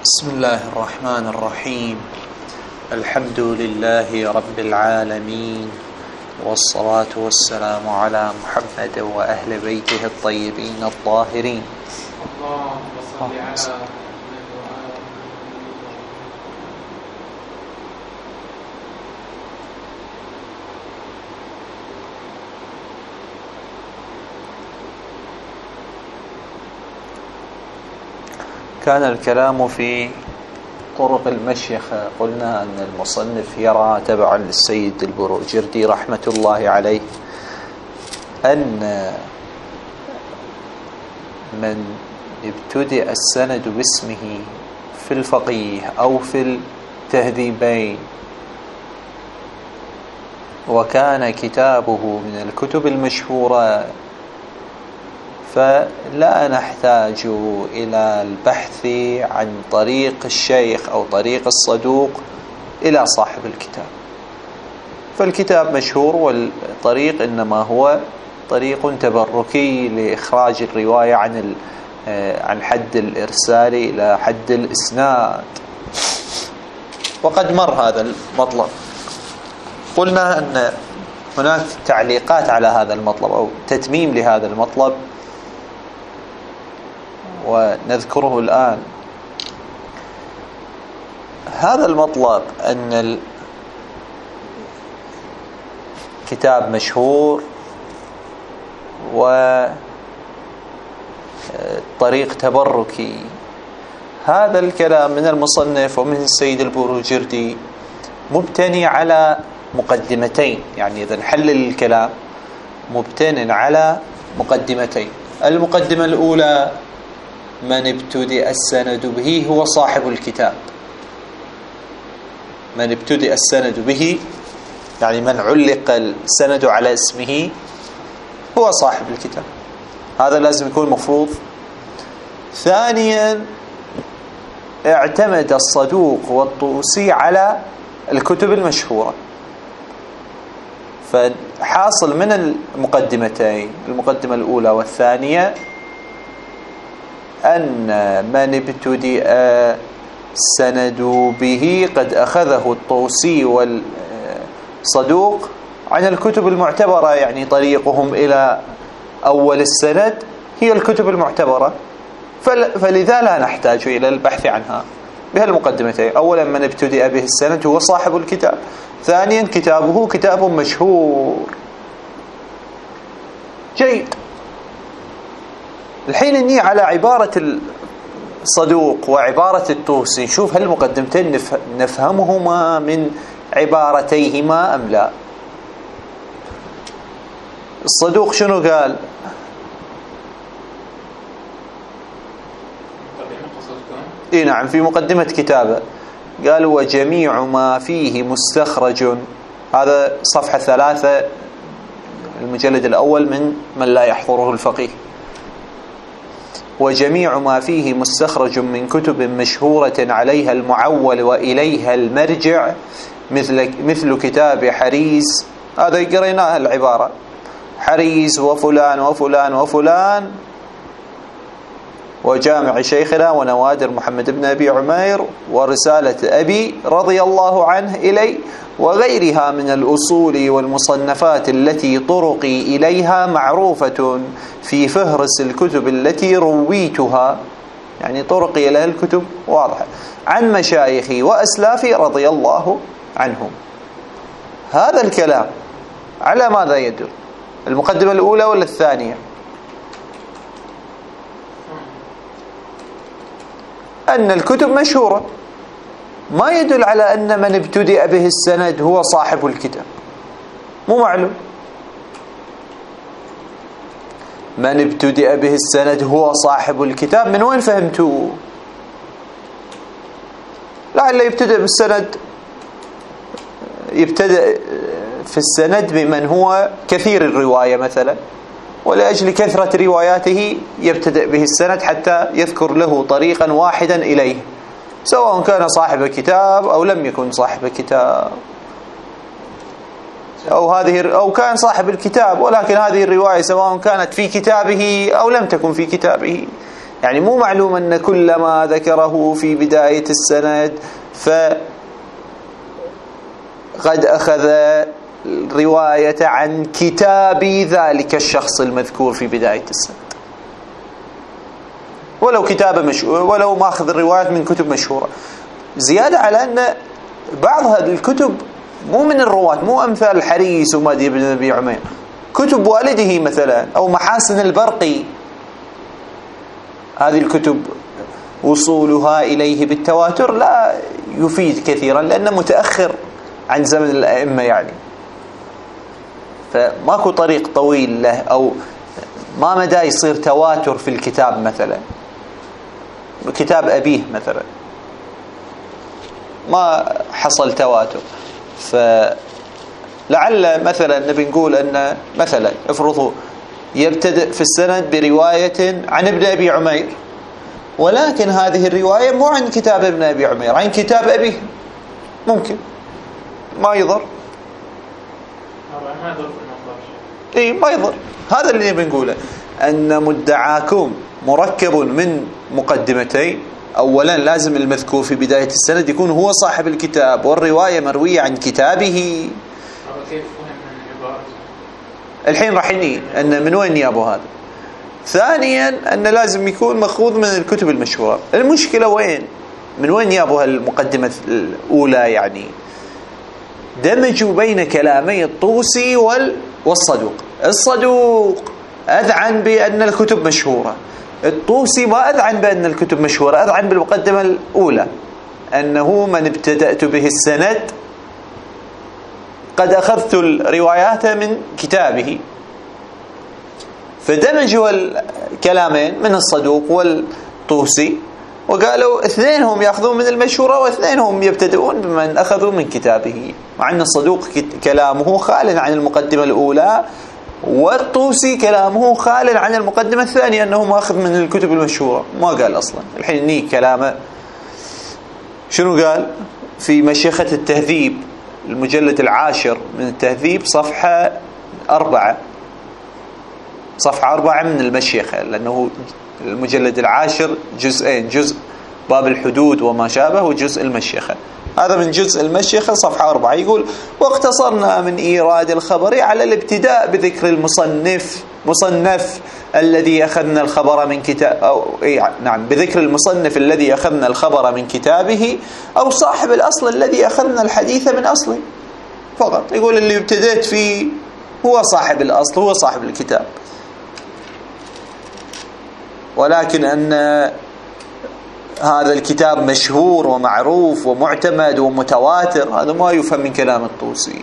بسم الله الرحمن الرحيم. الحمد لله رب العالمين، والصلاة والسلام على محمد وأهل بيته الطيبين الطاهرين. اللهم صل على كان الكلام في طرق المشيخة. قلنا أن المصنف يرى تبعا للسيد البروجردي رحمة الله عليه أن من ابتدأ السند باسمه في الفقيه أو في التهذيبين وكان كتابه من الكتب المشهورة فلا نحتاج إلى البحث عن طريق الشيخ أو طريق الصدوق إلى صاحب الكتاب، فالكتاب مشهور والطريق إنما هو طريق تبركي لإخراج الرواية عن حد الإرسال إلى حد الإسناد، وقد مر هذا المطلب. قلنا أن هناك تعليقات على هذا المطلب أو تتميم لهذا المطلب ونذكره الآن. هذا المطلب أن الكتاب مشهور وطريق تبركي، هذا الكلام من المصنف ومن السيد البروجردي مبتني على مقدمتين، يعني إذا نحلل الكلام مبتن على مقدمتين. المقدمة الأولى: من ابتدأ السند به هو صاحب الكتاب. من ابتدأ السند به يعني من علق السند على اسمه هو صاحب الكتاب، هذا لازم يكون مفروض. ثانيا: اعتمد الصدوق والطوسي على الكتب المشهورة، فحاصل من المقدمتين، المقدمة الأولى والثانية، أن من ابتدأ السند به قد أخذه الطوسي والصدوق عن الكتب المعتبرة، يعني طريقهم إلى أول السند هي الكتب المعتبرة، فلذا لا نحتاج إلى البحث عنها بهالمقدمتين. أولا: من ابتدأ به السند هو صاحب الكتاب. ثانيا: كتابه كتاب مشهور. جيد. الحين إني على عبارة الصدوق وعبارة الطوسي، نشوف هل المقدمتين نفهمهما من عبارتيهما أم لا. الصدوق شنو قال؟ إيه نعم، في مقدمة كتابه قال: وجميع ما فيه مستخرج. هذا صفحة 3 المجلد الأول من لا يحضره الفقيه. وجميع ما فيه مستخرج من كتب مشهورة عليها المعول وإليها المرجع مثل كتاب حريز، هذا قريناه العبارة، حريز وفلان وفلان وفلان، وجامع شيخنا ونوادر محمد بن أبي عمير، ورسالة أبي رضي الله عنه إلي، وغيرها من الأصول والمصنفات التي طرقي إليها معروفة في فهرس الكتب التي رويتها، يعني طرقي إلى الكتب واضحة، عن مشايخي وأسلافي رضي الله عنهم. هذا الكلام على ماذا يدل؟ المقدمة الأولى ولا الثانية؟ أن الكتب مشهورة، ما يدل على أن من ابتدأ به السند هو صاحب الكتاب، مو معلوم. من ابتدأ به السند هو صاحب الكتاب، من وين فهمتوا؟ لعل يبتدأ بالسند، يبتدأ في السند بمن هو كثير الرواية مثلا، ولأجل كثرة رواياته يبتدأ به السند حتى يذكر له طريقا واحدا إليه، سواء كان صاحب كتاب أو لم يكن صاحب كتاب، أو كان صاحب الكتاب ولكن هذه الرواية سواء كانت في كتابه أو لم تكن في كتابه. يعني مو معلوم أن كل ما ذكره في بداية السند فقد أخذ رواية عن كتاب ذلك الشخص المذكور في بداية السند، ولو كتابة مشهور، ولو ماخذ الروايات من كتب مشهورة. زيادة على أن بعض هذه الكتب مو من الرواة، مو أمثال الحريس ومادي بن أبي عمير، كتب والده مثلا أو محاسن البرقي، هذه الكتب وصولها إليه بالتواتر لا يفيد كثيرا لأنه متأخر عن زمن الأئمة يعني، فماكو طريق طويل له، أو ما مدى يصير تواتر في الكتاب مثلا، كتاب أبيه مثلا ما حصل تواتر. فلعل مثلا نبي نقول أن مثلا افرضوا يبتدئ في السند برواية عن ابن أبي عمير، ولكن هذه الرواية مو عن كتاب ابن أبي عمير، عن كتاب أبيه، ممكن ما يضر. ما يضر. هذا اللي نبي نقوله، أن مدعاكم مركب من مقدمتين. أولا لازم المذكور في بداية السند يكون هو صاحب الكتاب، والرواية مروية عن كتابه. الحين راح نجي أن من وين يابو هذا. ثانيا أن لازم يكون مأخوذ من الكتب المشهورة. المشكلة وين؟ من وين يابو هالمقدمة الأولى؟ يعني دمجوا بين كلامي الطوسي والصدوق. الصدوق أذعن بأن الكتب مشهورة، الطوسي ما أذعن بأن الكتب مشهورة، أذعن بالمقدمة الأولى أنه من ابتدأت به السند قد أخذت الروايات من كتابه. فدمجوا الكلامين من الصدوق والطوسي وقالوا اثنينهم يأخذون من المشهورة واثنينهم يبتدئون بمن أخذوا من كتابه، مع أن الصدوق كلامه خال عن المقدمة الأولى، والطوسي كلامه خال عن المقدمة الثانية أنه ماخذ من الكتب المشهورة. ما قال أصلا. الحين نيك كلامه شنو قال في مشيخة التهذيب المجلد 10 من التهذيب صفحة 4 من المشيخة، لأنه المجلد 10 جزئين، جزء باب الحدود وما شابه وجزء المشيخة. هذا من جزء المشيخة صفحة 4 يقول: واقتصرنا من إيراد الخبر على الابتداء بذكر مصنف الذي أخذنا الخبر من كتاب بذكر المصنف الذي أخذنا الخبر من كتابه أو صاحب الأصل الذي أخذنا الحديث من أصله فقط. يقول اللي ابتدأت فيه هو صاحب الأصل، هو صاحب الكتاب. ولكن أن هذا الكتاب مشهور ومعروف ومعتمد ومتواتر هذا ما يفهم من كلام الطوسي.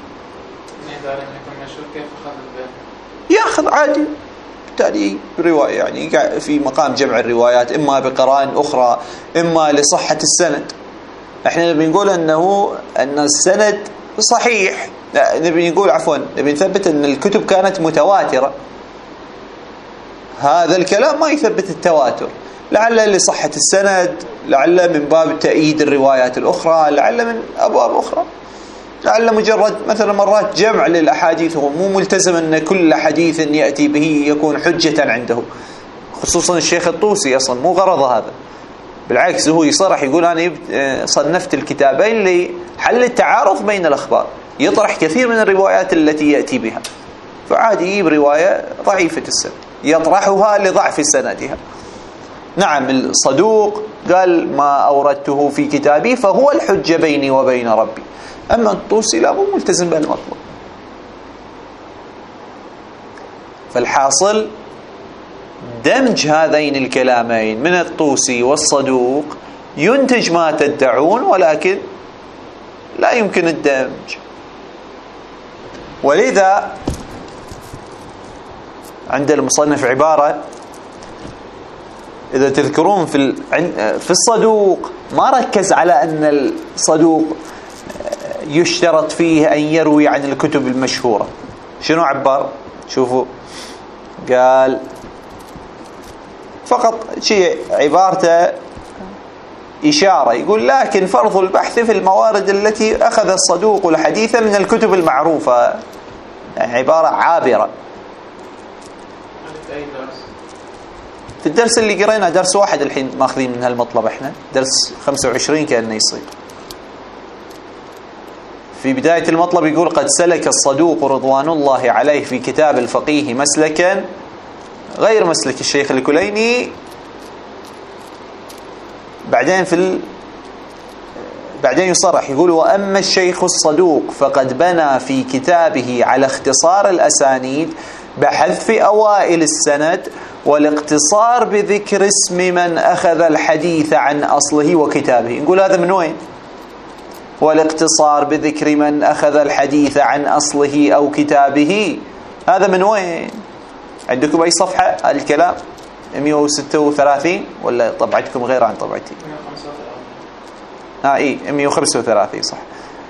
يأخذ عادي بالتالي رواية، يعني في مقام جمع الروايات إما بقرائن أخرى إما لصحة السند. احنا نبي نقول أن السند صحيح، نبي نقول نبي نثبت أن الكتب كانت متواترة. هذا الكلام ما يثبت التواتر، لعل لصحة السند، لعل من باب تأييد الروايات الأخرى، لعل من أبواب أخرى، لعل مجرد مثلا مرات جمع للأحاديث، هو مو ملتزم أن كل حديث يأتي به يكون حجة عنده، خصوصا الشيخ الطوسي أصلا مو غرض هذا، بالعكس هو يصرح يقول أنا صنفت الكتابين لحل التعارض بين الأخبار، يطرح كثير من الروايات التي يأتي بها، فعادي يجيب رواية ضعيفة السند يطرحها لضعف سندها. نعم الصدوق قال ما أوردته في كتابي فهو الحجة بيني وبين ربي، أما الطوسي لا، مو ملتزم بالمطلب. فالحاصل دمج هذين الكلامين من الطوسي والصدوق ينتج ما تدعون، ولكن لا يمكن الدمج. ولذا عند المصنف عبارة، إذا تذكرون في الصدوق ما ركز على أن الصدوق يشترط فيه أن يروي عن الكتب المشهورة. شنو عبر؟ شوفوا قال فقط شيء عبارته إشارة، يقول لكن فرض البحث في الموارد التي أخذ الصدوق الحديث من الكتب المعروفة، يعني عبارة عابرة. في الدرس اللي قرينا درس واحد الحين ماخذين من هالمطلب احنا، درس 25 كأنه يصير. في بداية المطلب يقول: قد سلك الصدوق رضوان الله عليه في كتاب الفقيه مسلكا غير مسلك الشيخ الكليني. بعدين يصرح يقول: وأما الشيخ الصدوق فقد بنى في كتابه على اختصار الأسانيد بحذف أوائل السند والاقتصار بذكر اسم من أخذ الحديث عن أصله وكتابه. نقول هذا من وين؟ والاقتصار بذكر من أخذ الحديث عن أصله أو كتابه، هذا من وين؟ عندكم أي صفحة الكلام؟ 136 ولا طبعتكم غير عن طبعتي؟ 135 صح.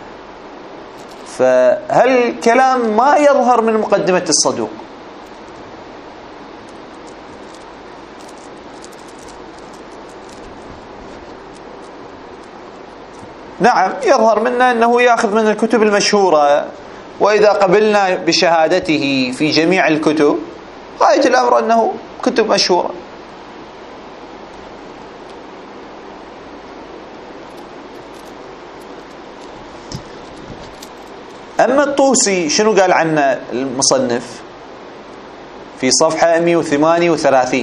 فهالكلام ما يظهر من مقدمة الصدوق. نعم يظهر منا أنه يأخذ من الكتب المشهورة، وإذا قبلنا بشهادته في جميع الكتب غاية الأمر أنه كتب مشهورة. أما الطوسي شنو قال عنه المصنف في صفحة 138؟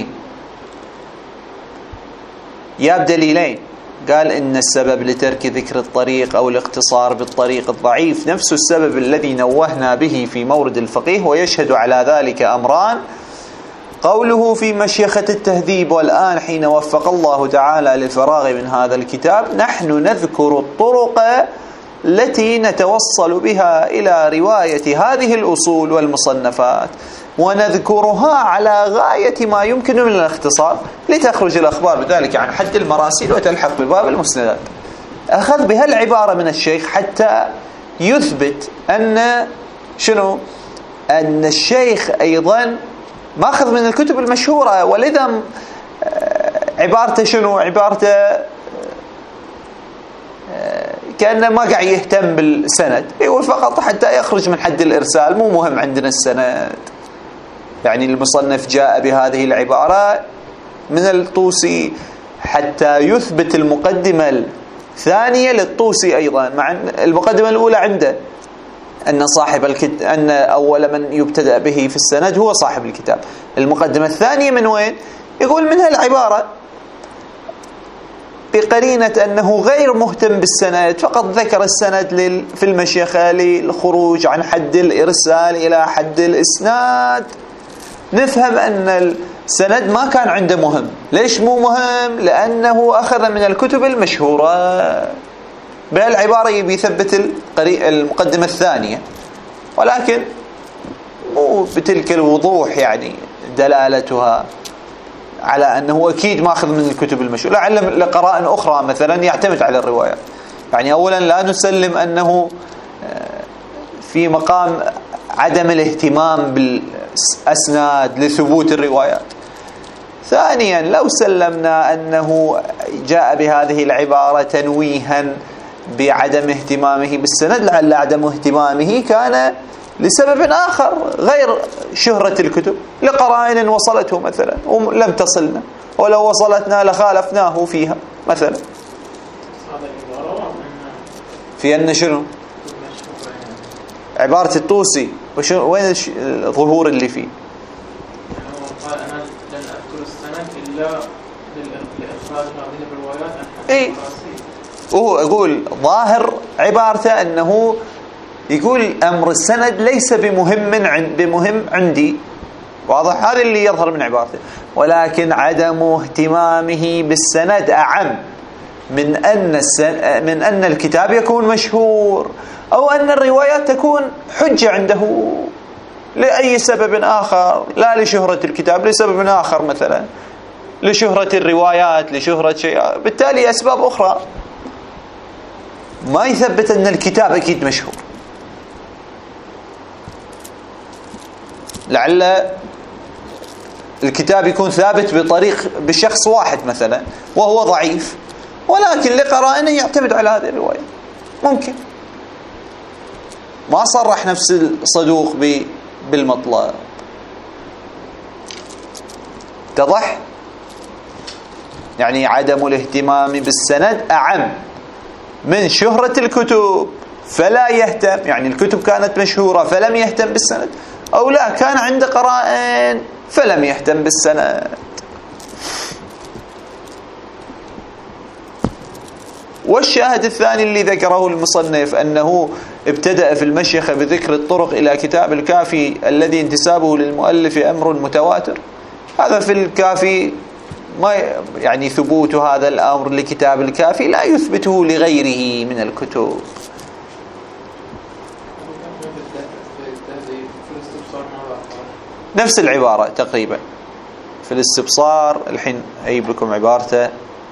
جاب دليلين. قال إن السبب لترك ذكر الطريق أو الاقتصار بالطريق الضعيف نفس السبب الذي نوهنا به في مورد الفقيه، ويشهد على ذلك أمران: قوله في مشيخة التهذيب: والآن حين وفق الله تعالى للفراغ من هذا الكتاب نحن نذكر الطرق التي نتوصل بها إلى رواية هذه الأصول والمصنفات، ونذكرها على غاية ما يمكن من الاختصار لتخرج الأخبار بذلك عن حد المراسيل وتلحق بباب المسندات. أخذ بها العبارة من الشيخ حتى يثبت أن شنو؟ أن الشيخ أيضا ماخذ من الكتب المشهورة، ولذا عبارته شنو؟ عبارته كأنه ما قاعد يهتم بالسند، يقول فقط حتى يخرج من حد الإرسال، مو مهم عندنا السند. يعني المصنف جاء بهذه العبارة من الطوسي حتى يثبت المقدمة الثانية للطوسي أيضا، مع المقدمة الأولى عنده أن أن أول من يبتدأ به في السند هو صاحب الكتاب. المقدمة الثانية من وين؟ يقول منها العبارة بقرينة أنه غير مهتم بالسند، فقط ذكر السند في المشيخة للخروج عن حد الإرسال إلى حد الإسناد. نفهم أن السند ما كان عنده مهم. ليش مو مهم؟ لأنه أخذ من الكتب المشهورة. بهالعبارة يبي يثبت المقدمة الثانية، ولكن مو بتلك الوضوح يعني دلالتها على أنه أكيد ماخذ من الكتب المشهورة، لعل لقرائن أخرى مثلا يعتمد على الروايات. يعني أولا لا نسلم أنه في مقام عدم الاهتمام بالأسناد لثبوت الروايات. ثانيا لو سلمنا أنه جاء بهذه العبارة تنويها بعدم اهتمامه بالسند، لعل عدم اهتمامه كان لسبب آخر غير شهرة الكتب، لقرائن وصلته مثلا ولم تصلنا، ولو وصلتنا لخالفناه فيها مثلا. في أن شنو؟ عبارة الطوسي وين الظهور اللي فيه؟ قال أنا لن أذكر السند إلا لإخراج هذه الروايات عن حد إيه؟ وهو يقول ظاهر عبارته أنه يقول أمر السند ليس بمهم عندي، واضح؟ هذا اللي يظهر من عبارته. ولكن عدم اهتمامه بالسند أعم من أن الكتاب يكون مشهور، أو أن الروايات تكون حجة عنده لأي سبب آخر، لا لشهرة الكتاب، لسبب آخر مثلا لشهرة الروايات، لشهرة شيء، بالتالي أسباب أخرى ما يثبت أن الكتاب أكيد مشهور. لعل الكتاب يكون ثابت بشخص واحد مثلا وهو ضعيف، ولكن لقرائنه يعتمد على هذه الرواية. ممكن ما صرح نفس الصدوق بالمطلب. اتضح؟ يعني عدم الاهتمام بالسند أعم من شهرة الكتب فلا يهتم، يعني الكتب كانت مشهورة فلم يهتم بالسند، أو لا كان عنده قرائن فلم يهتم بالسند. والشاهد الثاني اللي ذكره المصنف أنه ابتدأ في المشيخة بذكر الطرق إلى كتاب الكافي الذي انتسابه للمؤلف أمر متواتر. هذا في الكافي ما يعني ثبوت هذا الأمر لكتاب الكافي لا يثبته لغيره من الكتب. نفس العبارة تقريبا في الاستبصار. الحين أجيب لكم عبارته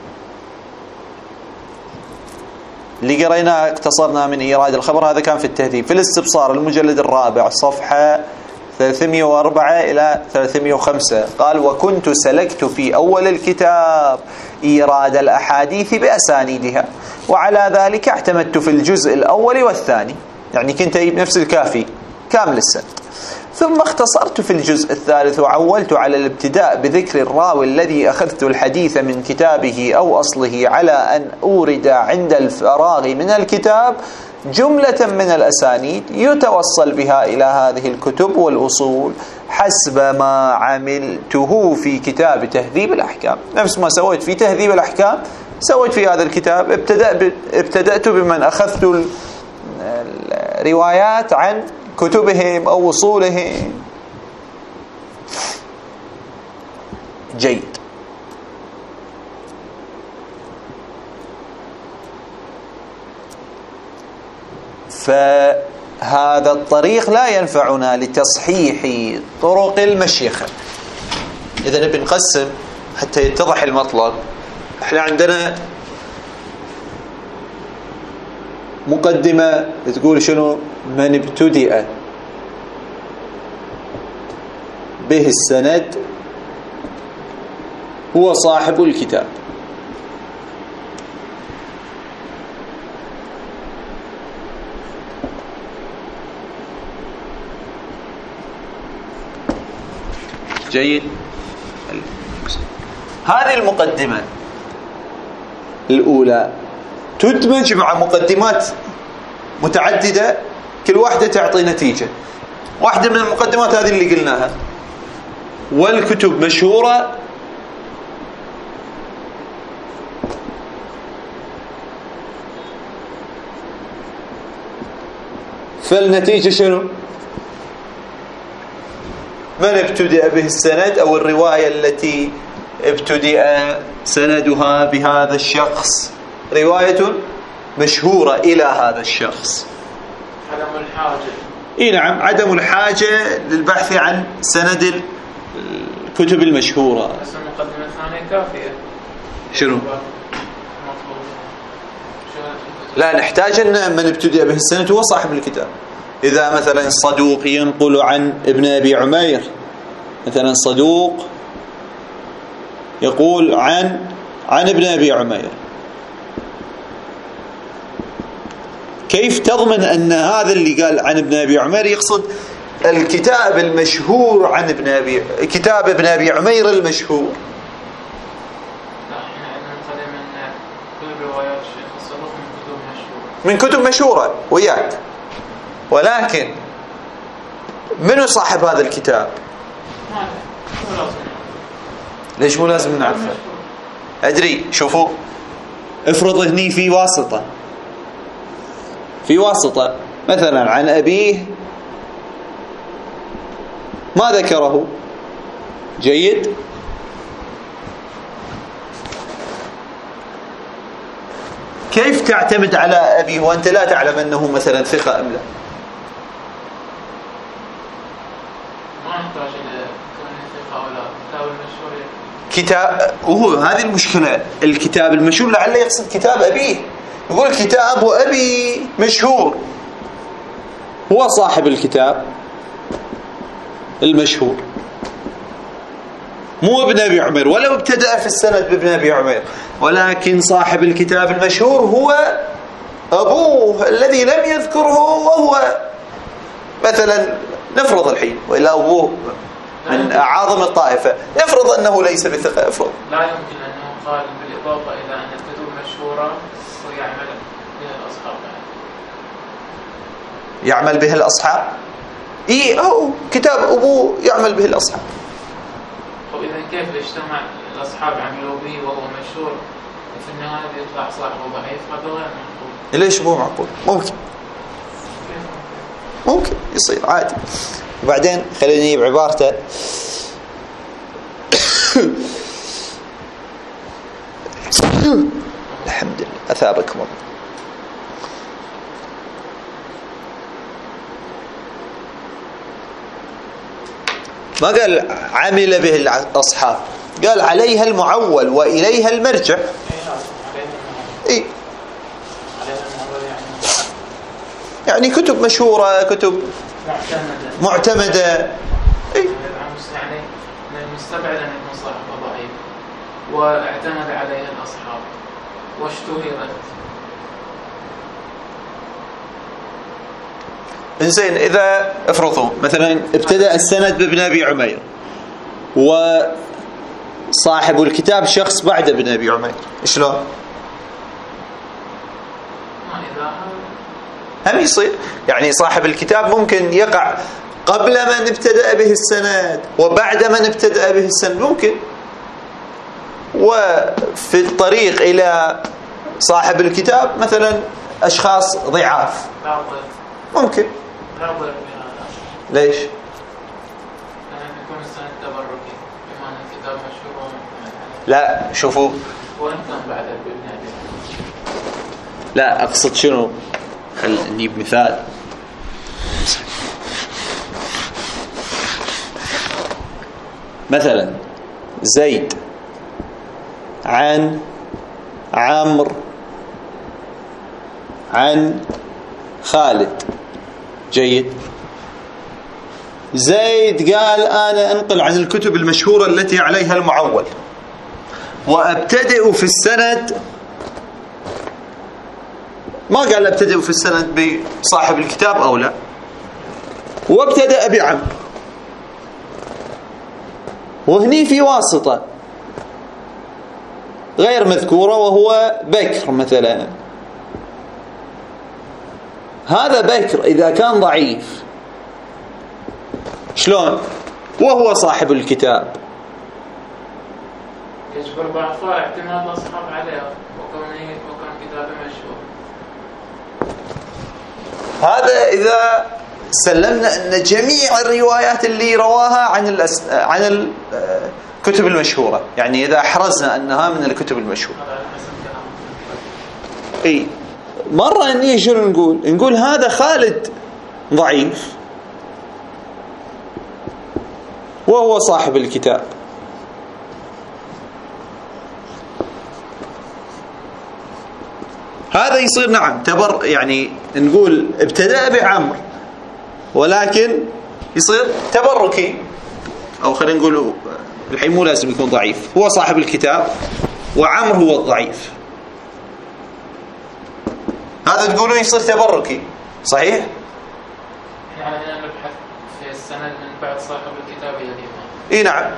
اللي قريناه اقتصرنا من إيراد الخبر، هذا كان في التهذيب. في الاستبصار المجلد الرابع صفحة 304 إلى 305 قال: وكنت سلكت في أول الكتاب إيراد الأحاديث بأسانيدها، وعلى ذلك اعتمدت في الجزء الأول والثاني، يعني كنت أجيب نفس الكافي كامل السند. ثم اختصرت في الجزء الثالث وعولت على الابتداء بذكر الراوي الذي أخذت الحديث من كتابه أو أصله، على أن أورد عند الفراغ من الكتاب جملة من الأسانيد يتوصل بها إلى هذه الكتب والأصول حسب ما عملته في كتاب تهذيب الأحكام. نفس ما سويت في تهذيب الأحكام سويت في هذا الكتاب. ابتدأت بمن أخذت الروايات عن كتبهم أو أصولهم. جيد. فهذا الطريق لا ينفعنا لتصحيح طرق المشيخة. إذا نبي نقسم حتى يتضح المطلب. احنا عندنا مقدمة تقول شنو؟ من ابتدأ به السند هو صاحب الكتاب. جيد. هذه المقدمة الأولى تدمج مع مقدمات متعددة، كل واحدة تعطي نتيجة. واحدة من المقدمات هذه اللي قلناها، والكتب مشهورة، فالنتيجة شنو؟ من ابتدأ به السند أو الرواية التي ابتدأ سندها بهذا الشخص رواية مشهورة إلى هذا الشخص. عدم الحاجة. إيه نعم، عدم الحاجة للبحث عن سند الكتب المشهورة. بس المقدمة الثانية كافية. شنو؟ لا، نحتاج أن من ابتدأ به السند هو صاحب الكتاب. إذا مثلا صدوق ينقل عن ابن أبي عمير، مثلا صدوق يقول عن ابن أبي عمير، كيف تضمن أن هذا اللي قال عن ابن أبي عمير يقصد الكتاب المشهور عن كتاب ابن أبي عمير المشهور؟ من كتب مشهورة وياك، ولكن منو صاحب هذا الكتاب؟ ليش مو لازم نعرفه؟ أدري. شوفوا، افرض هني في واسطة مثلا عن أبيه ما ذكره. جيد. كيف تعتمد على أبيه وأنت لا تعلم أنه مثلا ثقة أم لا؟ ما نحتاج إلى ثقة ولا كتاب المشهور. كتاب، وهو هذه المشكلة. الكتاب المشهور لعله يقصد كتاب أبيه، يقول كتاب أبي مشهور، هو صاحب الكتاب المشهور، مو ابن أبي عمير، ولو ابتدأ في السند بابن أبي عمير، ولكن صاحب الكتاب المشهور هو أبوه الذي لم يذكره، وهو مثلا نفرض الحين، وإلا أبوه من أعاظم الطائفة، نفرض أنه ليس بثقة، افرض لا يمكن أنه قال بالإضافة إلى أن الكتب مشهورة ويعمل بها الأصحاب. يعمل به الأصحاب؟ إيه، أو كتاب أبوه يعمل به الأصحاب. طب إذا كيف اجتمع الأصحاب عملوا به وهو مشهور وفي النهاية يطلع صاحبه ضعيف؟ هذا غير معقول. ليش مو معقول؟ ممكن يصير عادي. وبعدين خليني نجيب عبارته. الحمد لله أثابكم الله. ما قال عمل به الأصحاب، قال عليها المعول وإليها المرجع. إيه؟ يعني كتب مشهورة، كتب معتمدة. إيه؟ يعني من المستبعد أن يكون صاحبه ضعيف واعتمد عليها الأصحاب واشتهرت. إنزين، إذا افرضوا مثلا ابتدأ السند بابن أبي عمير وصاحب الكتاب شخص بعد ابن أبي عمير، شلون؟ هم يصير يعني صاحب الكتاب ممكن يقع قبل من ابتدأ به السند وبعد من ابتدأ به السند، ممكن. وفي الطريق إلى صاحب الكتاب مثلا أشخاص ضعاف، ممكن. ليش؟ يكون السند تبركي بما أن الكتاب مشهور. لا شوفوا، وإن كان بعد ابن أبي. لا أقصد شنو، خل نجيب مثال. مثلا زيد عن عمرو عن خالد، جيد. زيد قال أنا أنقل عن الكتب المشهورة التي عليها المعول وأبتدئ في السند، ما قال أبتدئ في السند بصاحب الكتاب أو لا، وابتدأ بعمرو، وهني في واسطة غير مذكورة وهو بكر مثلا. هذا بكر إذا كان ضعيف شلون وهو صاحب الكتاب؟ يجبر ضعفاء اعتماد الأصحاب عليه وكان كتابه مشهور. هذا إذا سلمنا أن جميع الروايات اللي رواها عن الكتب المشهورة، يعني إذا أحرزنا أنها من الكتب المشهورة. إيه، مرة أني شنو نقول هذا خالد ضعيف وهو صاحب الكتاب، هذا يصير نعم يعني نقول ابتدأ بعمرو ولكن يصير تبركي، أو خلينا نقول الحين مو لازم يكون ضعيف، هو صاحب الكتاب وعمرو هو الضعيف، هذا تقولون يصير تبركي، صحيح؟ يعني نبحث في السند من بعد صاحب الكتاب إلى الإمام. إيه نعم،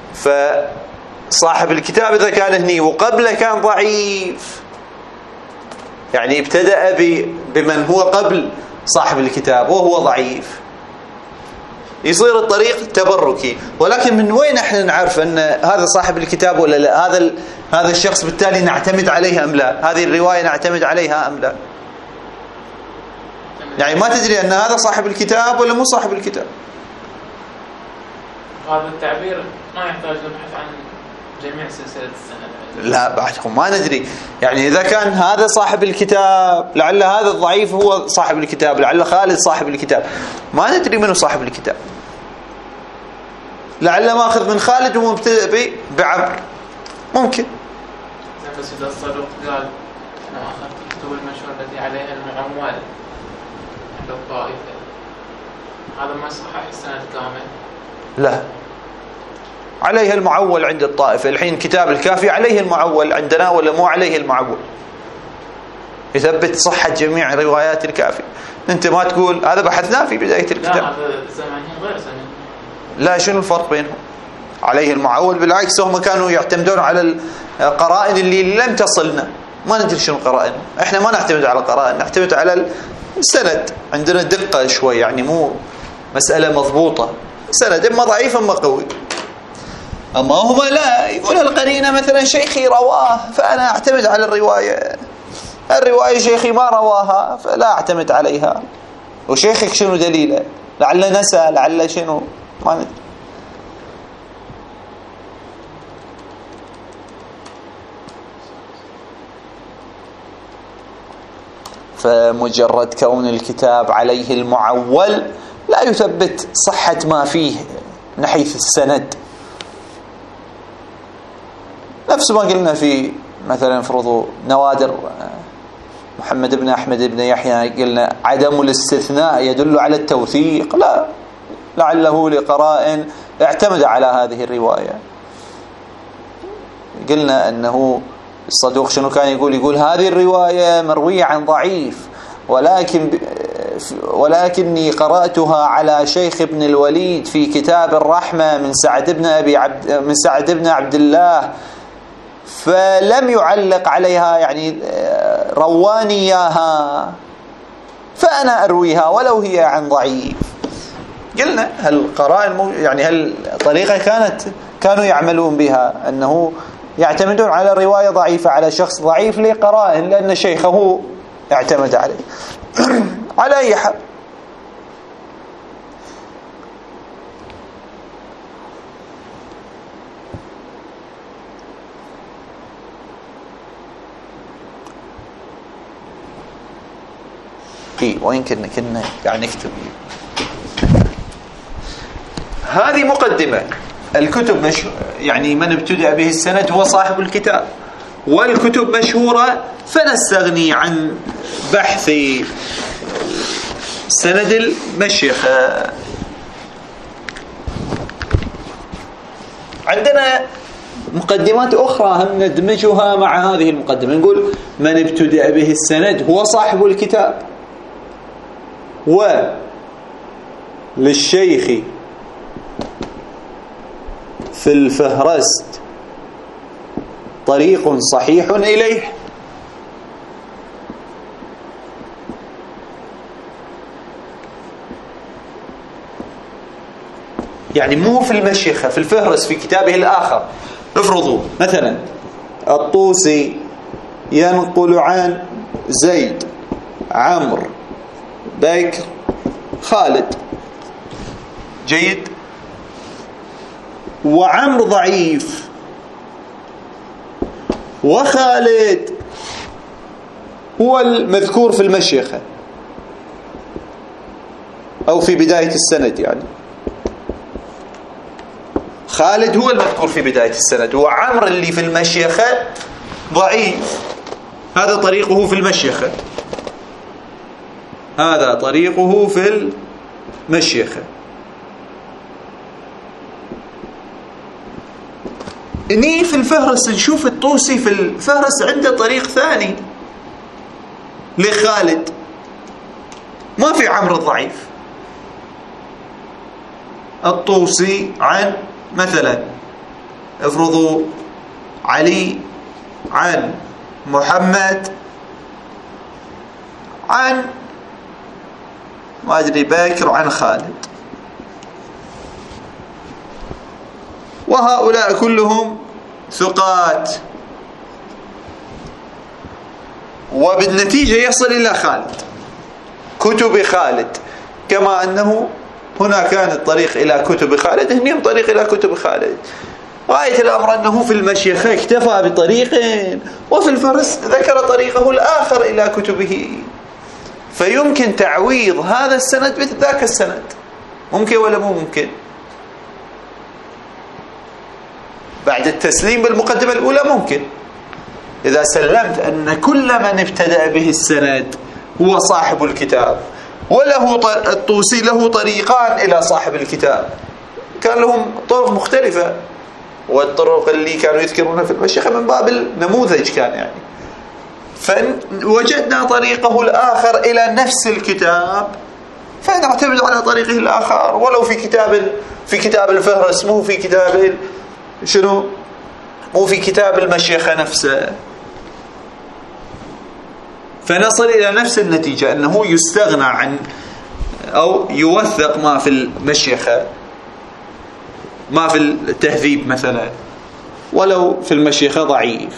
فصاحب الكتاب إذا كان هني وقبله كان ضعيف، يعني ابتدأ بمن هو قبل صاحب الكتاب وهو ضعيف، يصير الطريق تبركي. ولكن من وين احنا نعرف ان هذا صاحب الكتاب ولا لا؟ هذا الشخص بالتالي نعتمد عليه ام لا؟ هذه الرواية نعتمد عليها ام لا؟ يعني ما تدري ان هذا صاحب الكتاب ولا مو صاحب الكتاب. هذا التعبير ما يحتاج نبحث عن جميع سلسلة السند. لا بعدهم ما ندري، يعني إذا كان هذا صاحب الكتاب لعل هذا الضعيف هو صاحب الكتاب، لعل خالد صاحب الكتاب، ما ندري منه صاحب الكتاب، لعل ماخذ من خالد ومبتدئ بعمرو، ممكن. بس إذا الصدوق قال أنا أخذت الكتب المشهورة التي عليها المعول عند الطائفة، هذا ما يصحح السند كامل؟ لا، عليها المعول عند الطائفة. الحين كتاب الكافي عليه المعول عندنا ولا مو عليه المعول؟ يثبت صحة جميع روايات الكافي. أنت ما تقول هذا بحثناه في بداية الكتاب. لا، هذا زماني غير زماني. لا، شنو الفرق بينهم؟ عليه المعول. بالعكس هم كانوا يعتمدون على القرائن اللي لم تصلنا، ما ندري شنو القرائن. احنا ما نعتمد على القرائن، نعتمد على السند. عندنا دقة شوي، يعني مو مسألة مضبوطة، سند اما ضعيف اما قوي. اما هم لا، يقول القرينة مثلا شيخي رواه فانا اعتمد على الرواية شيخي ما رواها فلا اعتمد عليها. وشيخك شنو دليله؟ لعل نسى، لعل شنو، ما ندري. فمجرد كون الكتاب عليه المعول لا يثبت صحة ما فيه من حيث السند. نفس ما قلنا في مثلا فرضوا نوادر محمد بن أحمد بن يحيى، قلنا عدم الاستثناء يدل على التوثيق، لا، لعله لقرائن اعتمد على هذه الرواية. قلنا أنه الصدوق شنو كان يقول هذه الرواية مروية عن ضعيف، ولكني قرأتها على شيخ ابن الوليد في كتاب الرحمة من سعد بن عبد الله، فلم يعلق عليها، يعني رواني إياها فأنا أرويها ولو هي عن ضعيف. قلنا هالقرائن يعني هالطريقة كانوا يعملون بها، أنه يعتمدون على رواية ضعيفة على شخص ضعيف لقرائن لأن شيخه اعتمد عليه. على أي حال، وين كنا قاعد نكتب. هذه مقدمة. الكتب يعني من ابتدأ به السند هو صاحب الكتاب، والكتب مشهورة، فنستغني عن بحث سند المشيخة. عندنا مقدمات أخرى هم ندمجها مع هذه المقدمة. نقول من ابتدأ به السند هو صاحب الكتاب، وللشيخ في الفهرست طريق صحيح إليه. يعني مو في المشيخة، في الفهرس في كتابه الآخر. افرضوا مثلا الطوسي ينقل عن زيد، عمرو، بكر، خالد، جيد، وعمرو ضعيف وخالد هو المذكور في المشيخة أو في بداية السند. يعني خالد هو المذكور في بداية السند، وعمرو اللي في المشيخة ضعيف. هذا طريقه في المشيخة، هذا طريقه في المشيخة. إني في الفهرس نشوف الطوسي في الفهرس عنده طريق ثاني لخالد، ما في عمرو الضعيف. الطوسي عن مثلا افرضوا علي عن محمد عن ما أدري بكر عن خالد، وهؤلاء كلهم ثقات، وبالنتيجة يصل إلى خالد، كتب خالد. كما أنه هنا كان الطريق إلى كتب خالد، هنيهم طريق إلى كتب خالد. غاية الأمر أنه في المشيخة اكتفى بطريقين، وفي الفهرس ذكر طريقه الآخر إلى كتبه، فيمكن تعويض هذا السند بذاك السند. ممكن ولا مو ممكن؟ بعد التسليم بالمقدمة الأولى ممكن. إذا سلمت أن كل من ابتدأ به السند هو صاحب الكتاب، وله الطوسي له طريقان إلى صاحب الكتاب، كان لهم طرق مختلفة، والطرق اللي كانوا يذكرونها في المشيخة من باب النموذج كان يعني. فوجدنا طريقه الآخر إلى نفس الكتاب فنعتمد على طريقه الآخر، ولو في كتاب الفهرس، مو في كتاب مو في كتاب المشيخة نفسه. فنصل إلى نفس النتيجة، أنه يستغنى عن أو يوثق ما في المشيخة، ما في التهذيب مثلا، ولو في المشيخة ضعيف.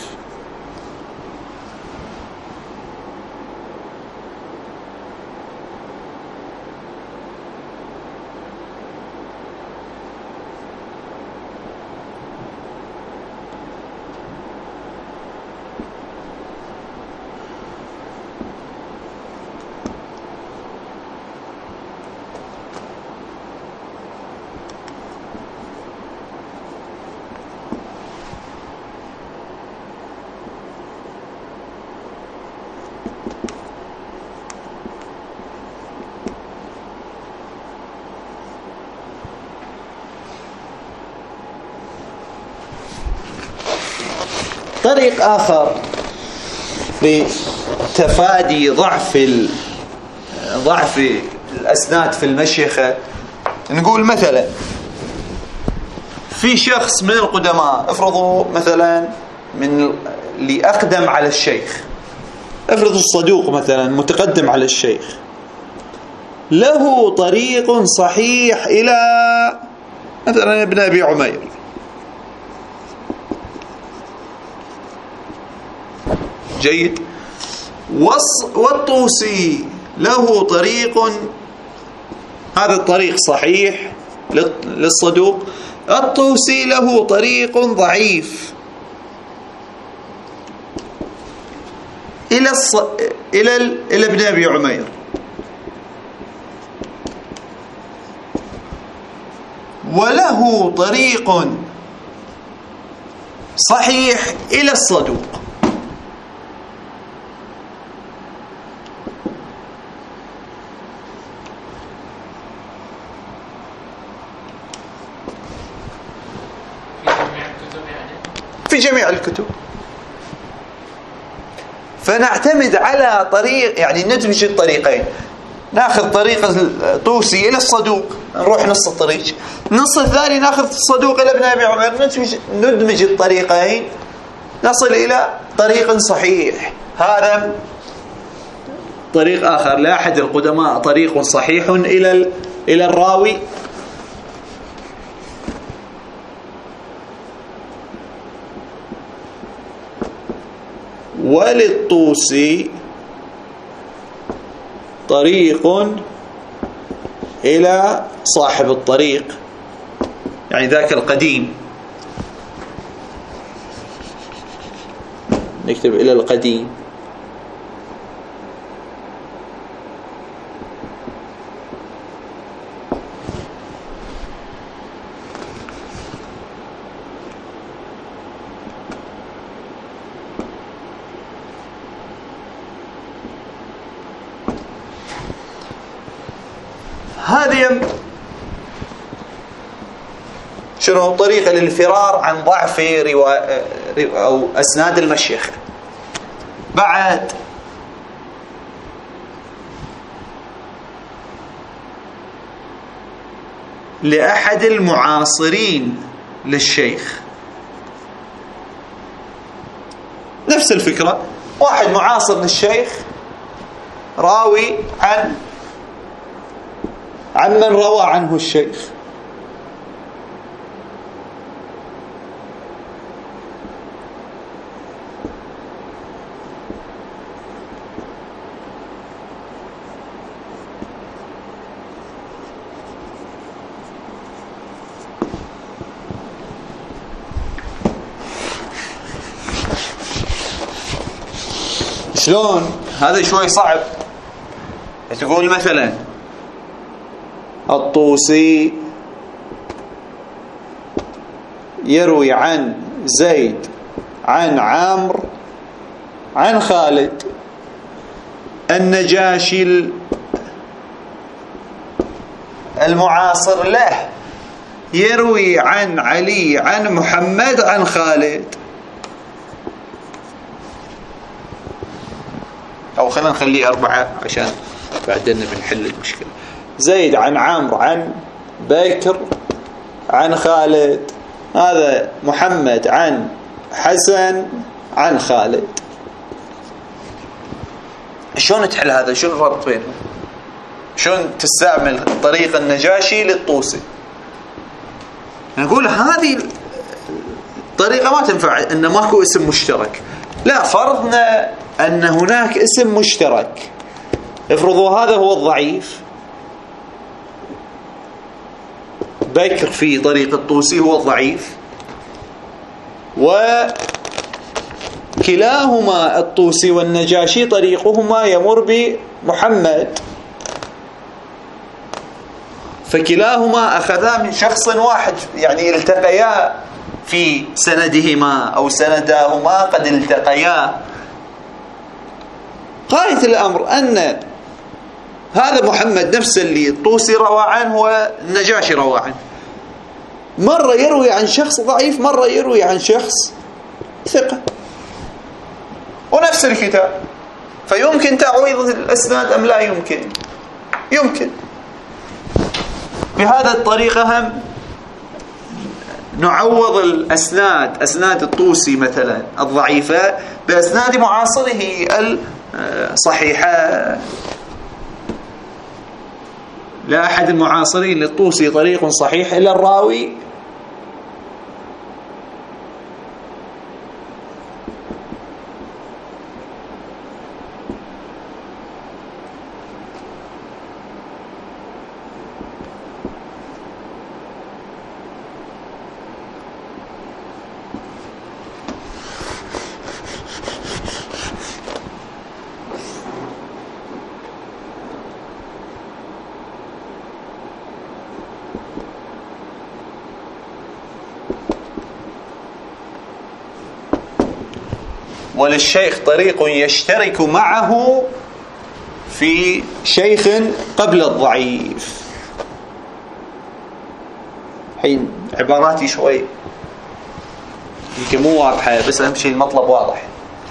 طريق آخر لتفادي ضعف الأسناد في المشيخة، نقول مثلا في شخص من القدماء، افرضوا مثلا من اللي أقدم على الشيخ، افرضوا الصدوق مثلا متقدم على الشيخ، له طريق صحيح إلى مثلا ابن أبي عمير، جيد، والطوسي له طريق، هذا الطريق صحيح للصدوق، الطوسي له طريق ضعيف إلى ابن أبي عمير، وله طريق صحيح إلى الصدوق. في جميع الكتب. فنعتمد على طريق، يعني ندمج الطريقين، ناخذ طريق الطوسي إلى الصدوق، نروح نص الطريق، النص الثاني ناخذ الصدوق إلى ابن أبي عمير، ندمج الطريقين نصل إلى طريق صحيح. هذا طريق آخر لأحد القدماء، طريق صحيح إلى الراوي، وللطوسي طريق إلى صاحب الطريق، يعني ذاك القديم، نكتب إلى القديم. هذه شنو طريقة للفرار عن ضعف أو أسناد المشيخة. بعد لأحد المعاصرين للشيخ، نفس الفكرة، واحد معاصر للشيخ راوي عن من روى عنه الشيخ، شلون؟ هذا شوي صعب. تقول مثلا الطوسي يروي عن زيد عن عمرو عن خالد، النجاشي المعاصر له يروي عن علي عن محمد عن خالد، أو خلينا نخليه 4 عشان بعدين بنحل المشكلة. زيد عن عمرو عن بكر عن خالد، هذا محمد عن حسن عن خالد. شلون تحل هذا؟ شلون الربط بينهم؟ شلون تستعمل طريق النجاشي للطوسي؟ نقول هذه الطريقة ما تنفع إن ماكو اسم مشترك. لا، فرضنا أن هناك اسم مشترك، افرضوا هذا هو الضعيف، بكر في طريق الطوسي هو الضعيف، وكلاهما الطوسي والنجاشي طريقهما يمر بمحمد، فكلاهما أخذا من شخص واحد، يعني التقيا في سندهما أو سنداهما قد التقيا. غاية الأمر أن هذا محمد نفس اللي الطوسي روى عنه والنجاشي روى عنه، مرة يروي عن شخص ضعيف، مرة يروي عن شخص ثقة، ونفس الكتاب. فيمكن تعويض الأسناد أم لا يمكن؟ يمكن. بهذا الطريقة هم نعوض الأسناد، أسناد الطوسي مثلا الضعيفة بأسناد معاصره الصحيحة. لا أحد المعاصرين للطوسي طريق صحيح إلا الراوي وللشيخ طريق يشترك معه في شيخ قبل الضعيف. حين عباراتي شوي يمكن مو واضحة، بس أهم شيء المطلب واضح.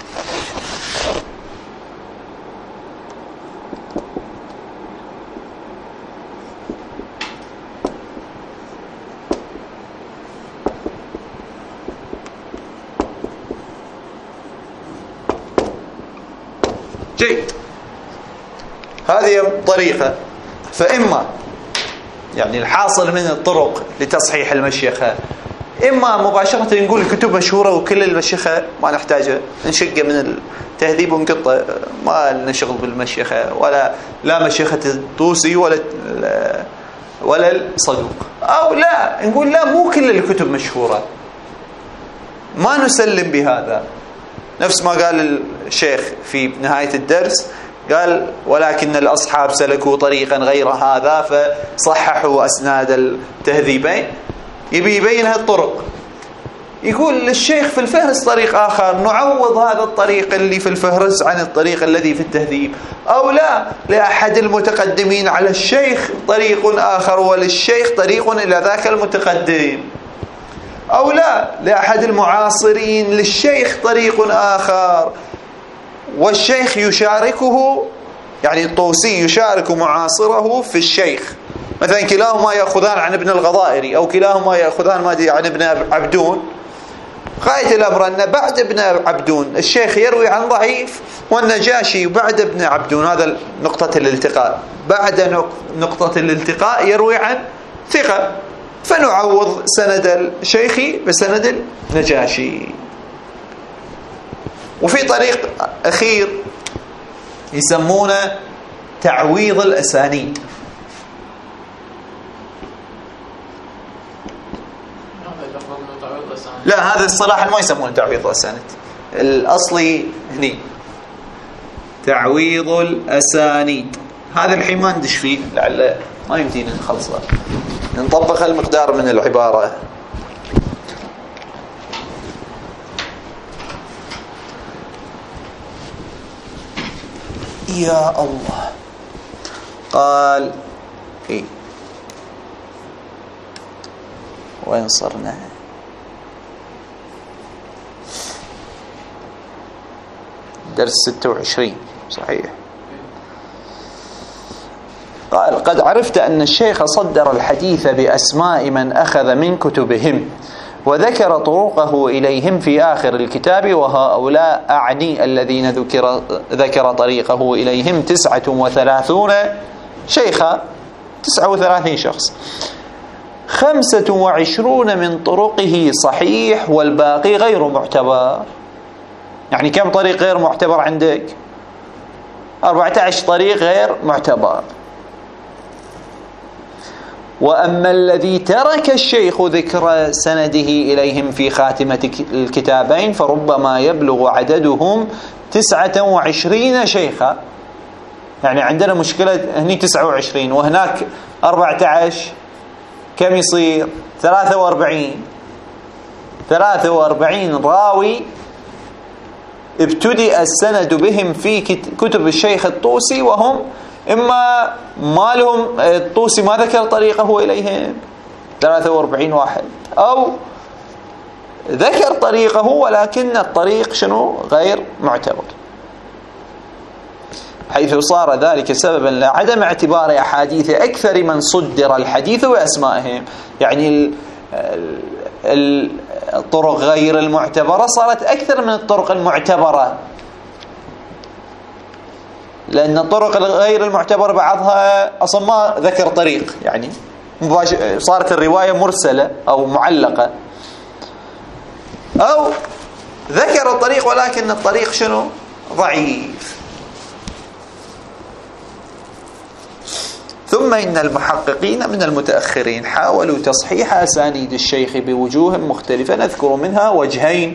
جيد، هذه طريقة. فإما يعني الحاصل من الطرق لتصحيح المشيخة، إما مباشرة نقول الكتب مشهورة وكل المشيخة ما نحتاجه، نشقه من التهذيب ونقطه، ما نشغل بالمشيخة لا مشيخة الطوسي ولا الصدوق. أو لا نقول لا، مو كل الكتب مشهورة، ما نسلم بهذا. نفس ما قال الشيخ في نهاية الدرس، قال ولكن الأصحاب سلكوا طريقا غير هذا فصححوا أسناد التهذيبين. يبي يبين هالطرق، يقول للشيخ في الفهرس طريق آخر، نعوض هذا الطريق اللي في الفهرس عن الطريق الذي في التهذيب. أو لا، لأحد المتقدمين على الشيخ طريق آخر وللشيخ طريق إلى ذاك المتقدم. أو لا، لأحد المعاصرين للشيخ طريق آخر والشيخ يشاركه، يعني الطوسي يشارك معاصره في الشيخ، مثلا كلاهما يأخذان عن ابن الغضائري أو كلاهما يأخذان عن ابن عبدون. غاية الأمر أن بعد ابن عبدون الشيخ يروي عن ضعيف، والنجاشي بعد ابن عبدون، هذا نقطة الالتقاء، بعد نقطة الالتقاء يروي عن ثقة، فنعوض سند الشيخ بسند النجاشي. وفي طريق أخير يسمونه تعويض الأسانيد. لا، هذا الصلاح ما يسمونه تعويض الأسانيد، الأصلي هني تعويض الأسانيد. هذا الحين ما ندش فيه، لعل ما يمدينا نخلصه، نطبق المقدار من العبارة. يا الله، قال إيه وين صرنا؟ درس 26 صحيح. قال: قد عرفت أن الشيخ صدر الحديث بأسماء من أخذ من كتبهم وذكر طرقه إليهم في آخر الكتاب، وهؤلاء أعني الذين ذكر طريقه إليهم 39 شيخا، 39 شخص، 25 من طرقه صحيح والباقي غير معتبر. يعني كم طريق غير معتبر عندك؟ 14 طريق غير معتبر. وأما الذي ترك الشيخ ذكر سنده إليهم في خاتمة الكتابين فربما يبلغ عددهم 29 شيخا. يعني عندنا مشكلة، هني 29 وهناك 14، كم يصير؟ 43 راوي ابتدأ السند بهم في كتب الشيخ الطوسي، وهم إما ما لهم، الطوسي ما ذكر طريقه إليهم 43 واحد، أو ذكر طريقه ولكن الطريق شنو؟ غير معتبر، حيث صار ذلك سببا لعدم اعتبار أحاديث أكثر من صدر الحديث بأسمائهم. يعني الطرق غير المعتبرة صارت أكثر من الطرق المعتبرة، لأن الطرق غير المعتبرة بعضها أصلا ما ذكر طريق، يعني صارت الرواية مرسلة أو معلقة، أو ذكر الطريق ولكن الطريق شنو؟ ضعيف. ثم إن المحققين من المتأخرين حاولوا تصحيح أسانيد الشيخ بوجوه مختلفة، نذكر منها وجهين.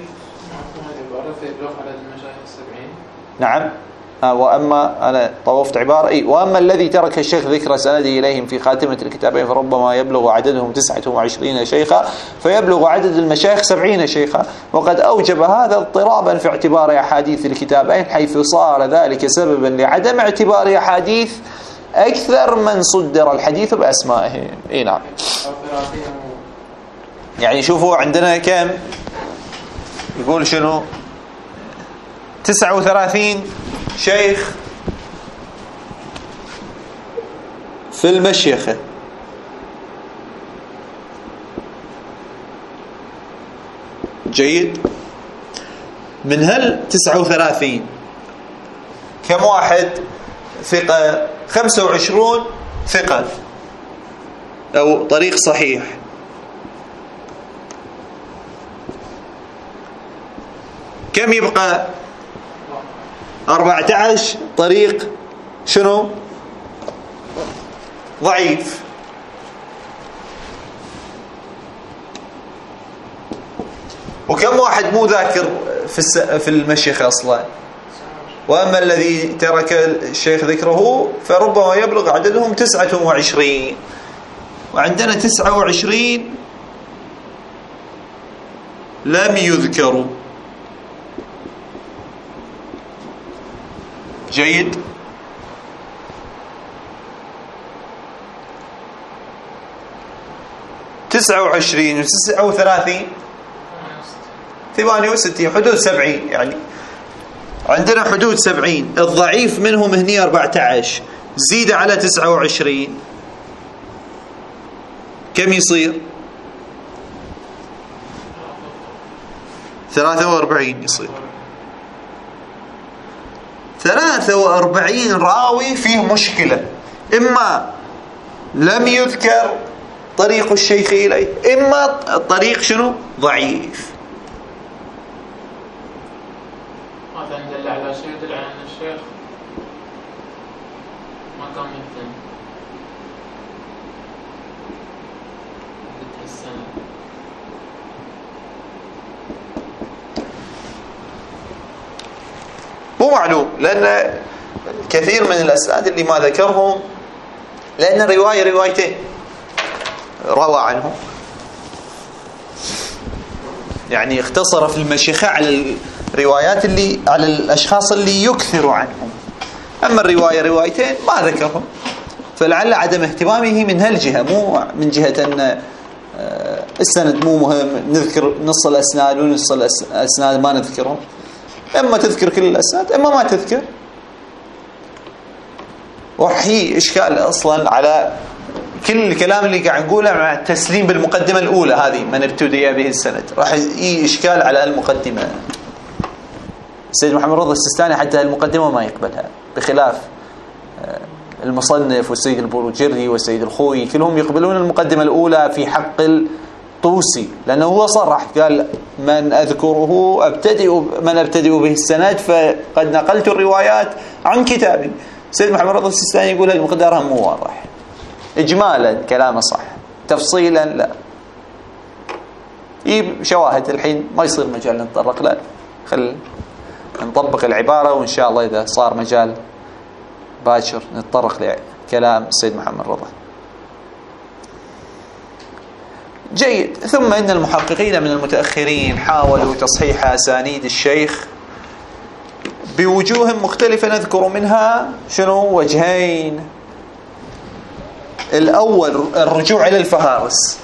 نعم. وأما أنا طوفت عبارة وأما الذي ترك الشيخ ذكر سنده إليهم في خاتمة الكتابين فربما يبلغ عددهم 29 شيخا، فيبلغ عدد المشايخ 70 شيخا، وقد أوجب هذا اضطرابا في اعتبار أحاديث الكتابين، حيث صار ذلك سببا لعدم اعتبار أحاديث أكثر من صدر الحديث بأسمائهم. نعم. يعني شوفوا عندنا كم؟ يقول شنو؟ 39 شيخ في المشيخة، جيد. من هل 39 كم واحد ثقة؟ 25 ثقة أو طريق صحيح. كم يبقى؟ 14 طريق شنو؟ ضعيف. وكم واحد مو ذاكر في المشيخة أصلا؟ وأما الذي ترك الشيخ ذكره فربما يبلغ عددهم 29، وعندنا 29 لم يذكروا. جيد. تسعة وعشرين وتسعة وثلاثين 68 حدود 70. يعني عندنا حدود 70. الضعيف منهم هني 14 زيد على 29 كم يصير؟ 43 يصير. 43 راوي فيه مشكلة، إما لم يذكر طريق الشيخ إليه، إما الطريق شنو؟ ضعيف. هذا ندل على شيء يدل على أن الشيخ ما كان مهتم بالسنة. مو معلوم، لأن كثير من الأسناد اللي ما ذكرهم، لأن الرواية روايتين روى عنهم، يعني اختصر في المشيخة على الروايات اللي على الأشخاص اللي يكثر عنهم. أما الرواية روايتين ما ذكرهم، فلعل عدم اهتمامه من هالجهة، مو من جهة أن السند مو مهم نذكر نص الأسناد ونص الأسناد ما نذكرهم. إما تذكر كل الأسناد إما ما تذكر. وحي إشكال أصلا على كل الكلام اللي قاعد نقوله مع التسليم بالمقدمة الأولى هذه من ابتدأ به السند، راح يجي إشكال على المقدمة. السيد محمد رضا السيستاني حتى المقدمة ما يقبلها، بخلاف المصنف والسيد البروجردي والسيد الخوي كلهم يقبلون المقدمة الأولى في حق الطوسي، لأنه هو صرح قال من أذكره أبتدئ به السند فقد نقلت الروايات عن كتابي. السيد محمد رضا السيستاني يقول المقدار هم مو واضح، إجمالا كلامه صح، تفصيلا لا. شواهد الحين ما يصير مجال نتطرق له، خل نطبق العبارة وإن شاء الله إذا صار مجال باكر نتطرق لكلام السيد محمد رضا. جيد. ثم إن المحققين من المتأخرين حاولوا تصحيح أسانيد الشيخ بوجوه مختلفة، نذكر منها شنو؟ وجهين. الأول الرجوع إلى الفهارس.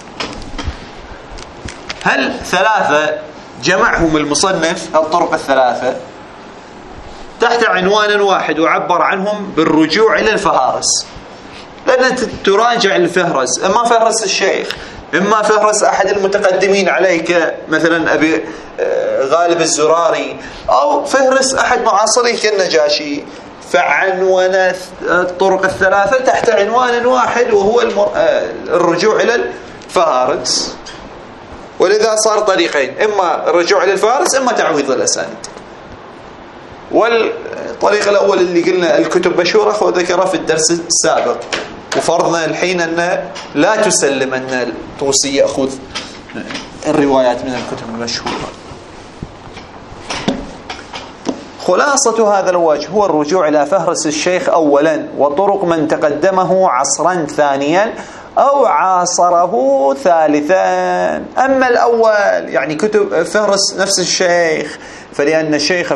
هل ثلاثة جمعهم المصنف الطرق الثلاثة تحت عنوان واحد وعبر عنهم بالرجوع إلى الفهارس، لأن تراجع الفهرس، إما فهرس الشيخ إما فهرس أحد المتقدمين عليك مثلا أبي غالب الزراري، أو فهرس أحد معاصريه كالنجاشي، فعنون الطرق الثلاثة تحت عنوان واحد وهو الرجوع إلى الفهارس. ولذا صار طريقين، إما الرجوع إلى الفهارس إما تعويض الأسانيد. والطريق الأول اللي قلنا الكتب مشهورة وذكرها في الدرس السابق، وفرضنا الحين أن لا تسلم أن الطوسي يأخذ الروايات من الكتب المشهورة. خلاصة هذا الوجه هو الرجوع إلى فهرس الشيخ أولا، وطرق من تقدمه عصرا ثانيا أو عاصره ثالثا. أما الأول يعني كتب فهرس نفس الشيخ فلأن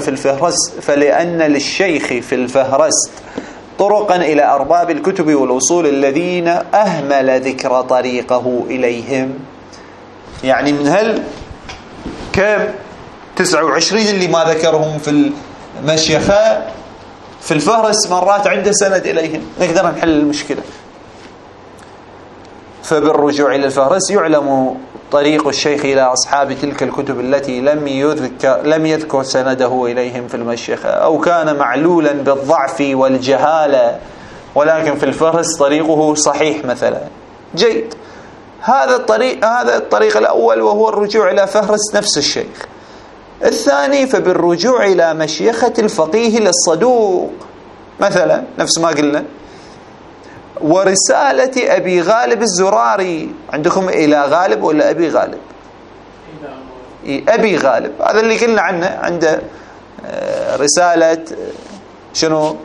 للشيخ في الفهرس طرقا إلى أرباب الكتب والأصول الذين أهمل ذكر طريقه إليهم. يعني من كم 29 اللي ما ذكرهم في المشيخة في الفهرس مرات عنده سند إليهم، نقدر نحل المشكلة. فبالرجوع إلى الفهرس يعلم طريق الشيخ إلى أصحاب تلك الكتب التي لم يذكر سنده إليهم في المشيخة، أو كان معلولا بالضعف والجهالة ولكن في الفهرس طريقه صحيح مثلا. جيد. هذا الطريق الأول وهو الرجوع إلى فهرس نفس الشيخ. الثاني فبالرجوع إلى مشيخة الفقيه للصدوق مثلا، نفس ما قلنا، ورسالة أبي غالب الزراري. عندكم إلى غالب ولا أبي غالب؟ أبي غالب، هذا اللي قلنا عنه. عنده رسالة شنو؟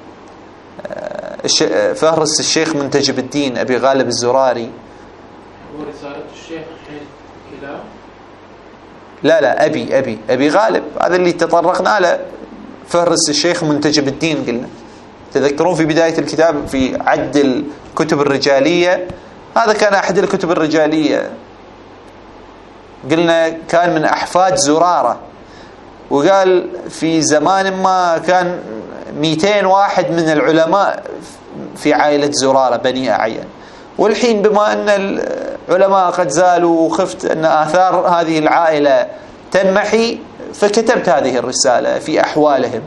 فهرس الشيخ منتجب الدين أبي غالب الزراري. ورسالة الشيخ إلى لا أبي غالب، هذا اللي تطرقنا له. فهرس الشيخ منتجب الدين قلنا، تذكرون في بداية الكتاب في عد الكتب الرجالية، هذا كان أحد الكتب الرجالية، قلنا كان من أحفاد زرارة، وقال في زمان ما كان 200 واحد من العلماء في عائلة زرارة بني أعين، والحين بما أن العلماء قد زالوا وخفت أن آثار هذه العائلة تنمحي فكتبت هذه الرسالة في أحوالهم.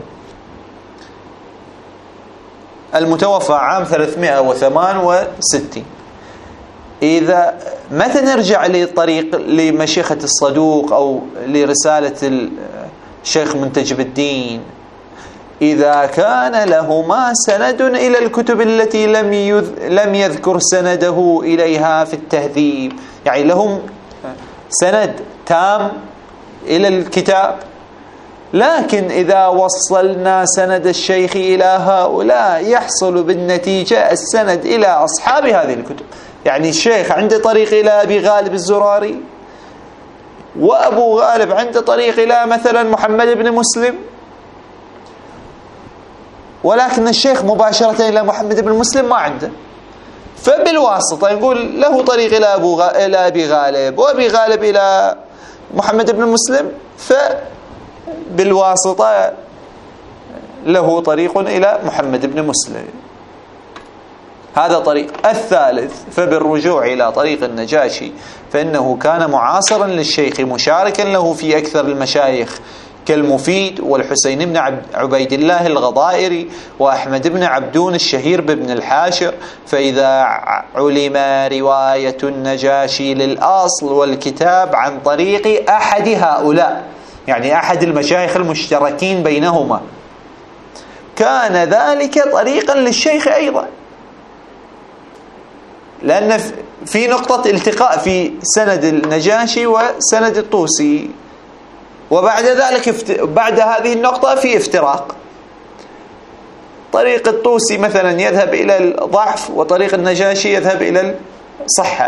المتوفى عام 368. إذا متى نرجع لطريق لمشيخة الصدوق أو لرسالة الشيخ منتجب الدين؟ إذا كان لهما سند إلى الكتب التي لم يذكر سنده إليها في التهذيب، يعني لهم سند تام إلى الكتاب، لكن إذا وصلنا سند الشيخ إلى هؤلاء يحصل بالنتيجة السند إلى أصحاب هذه الكتب. يعني الشيخ عنده طريق إلى أبي غالب الزراري، وأبو غالب عنده طريق إلى مثلا محمد بن مسلم، ولكن الشيخ مباشرة إلى محمد بن مسلم ما عنده، فبالواسطة يقول له طريق إلى أبي غالب، وأبي غالب إلى محمد بن مسلم، فبالواسطة له طريق إلى محمد بن مسلم. هذا طريق. الثالث فبالرجوع إلى طريق النجاشي، فإنه كان معاصرا للشيخ مشاركا له في أكثر المشايخ كالمفيد والحسين بن عبيد الله الغضائري وأحمد بن عبدون الشهير بابن الحاشر. فإذا علم رواية النجاشي للأصل والكتاب عن طريق أحد هؤلاء، يعني أحد المشايخ المشتركين بينهما، كان ذلك طريقا للشيخ أيضا، لأن في نقطة التقاء في سند النجاشي وسند الطوسي، وبعد ذلك بعد هذه النقطة في افتراق. طريق الطوسي مثلا يذهب إلى الضعف، وطريق النجاشي يذهب إلى الصحة.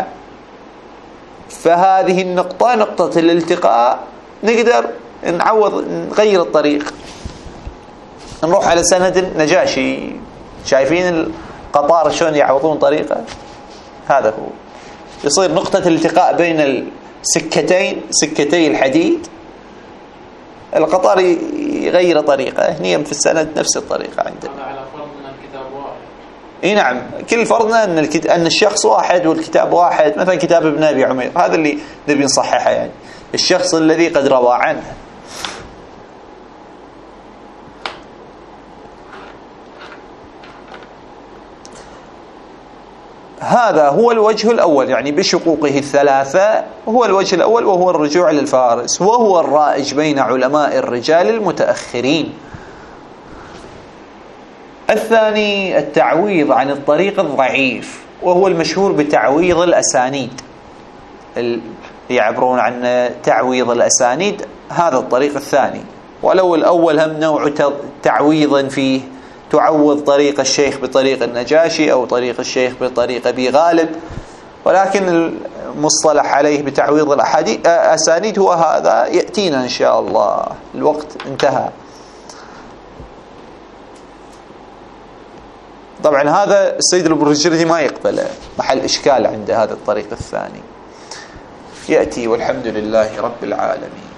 فهذه النقطة نقطة الالتقاء نقدر نغير الطريق، نروح على سند النجاشي. شايفين القطار شلون يعوضون طريقه؟ هذا هو يصير نقطة الالتقاء بين السكتين، سكتي الحديد. القطار يغير طريقه، هني في السند نفس الطريقة عندنا. على فرض أن الكتاب واحد. اي نعم، كل فرضنا أن الشخص واحد والكتاب واحد. مثلا كتاب ابن أبي عمير هذا اللي نبي نصححه، يعني الشخص الذي قد روى عنه. هذا هو الوجه الأول، يعني بشقوقه الثلاثة هو الوجه الأول، وهو الرجوع للفارس، وهو الرائج بين علماء الرجال المتأخرين. الثاني التعويض عن الطريق الضعيف، وهو المشهور بتعويض الأسانيد، يعبرون عن تعويض الأسانيد. هذا الطريق الثاني. ولو الأول هم نوع تعويض فيه تعوض طريق الشيخ بطريق النجاشي أو طريق الشيخ بطريق أبي غالب، ولكن المصطلح عليه بتعويض الأسانيد هو هذا، يأتينا إن شاء الله. الوقت انتهى. طبعا هذا السيد البرجردي ما يقبله، محل إشكال عنده هذا الطريق الثاني. يأتي، والحمد لله رب العالمين.